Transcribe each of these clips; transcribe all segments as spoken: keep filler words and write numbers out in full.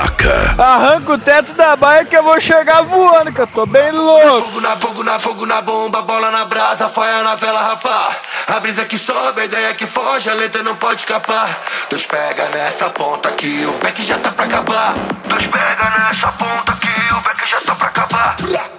ataca. Arranca o teto da baia que eu vou chegar voando, que eu tô bem louco. Fogo na fogo na fogo na bomba, bola na brasa, faia na vela, rapá. A brisa que sobe, a ideia que foge, a letra não pode escapar. Deus pega nessa ponta que o back já tá pra acabar. Deus pega nessa ponta que o back já tá pra acabar.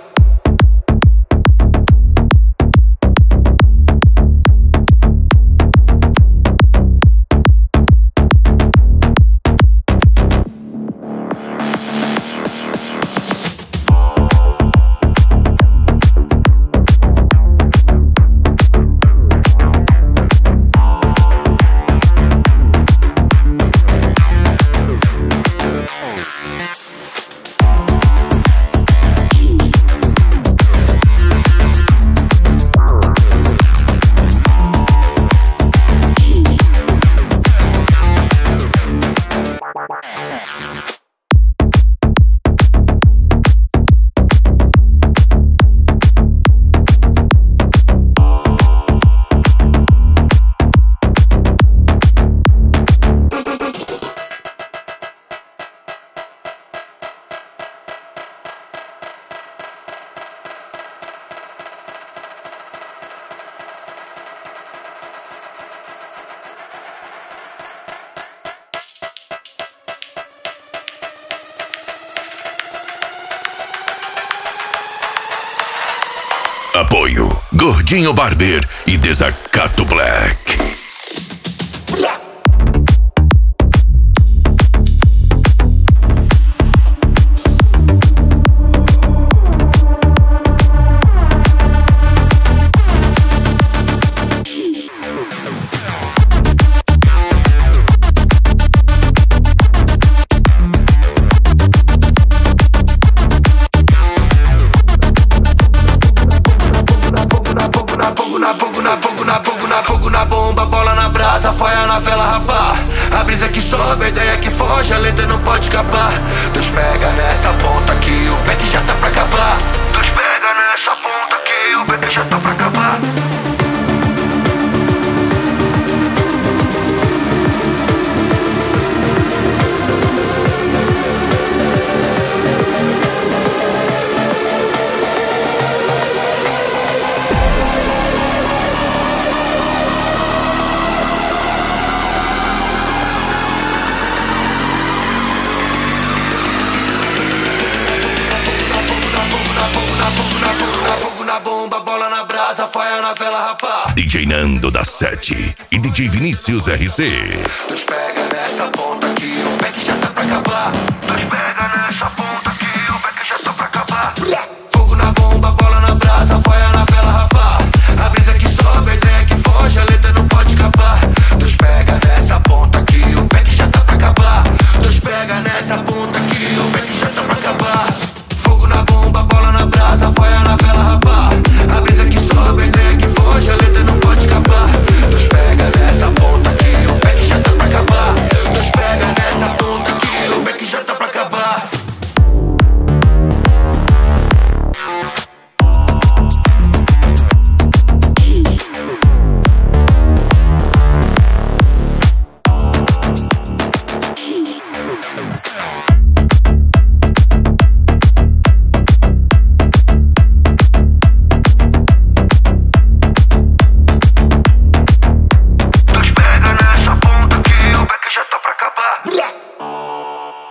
Apoio Gordinho Barber e Desacato Black. Fogo na bomba, bola na brasa, faia na vela, rapá. A brisa que sobe, a ideia que foge, a letra não pode escapar. Deus pega nessa ponta que o back já tá pra acabar. Deus pega nessa ponta que o back já tá pra acabar. Fogo na bomba, bola na brasa, faia na vela, rapá. D J Nando da Sete e D J Vinícius R C. Deus pega nessa ponta que o back já tá pra acabar. Deus pega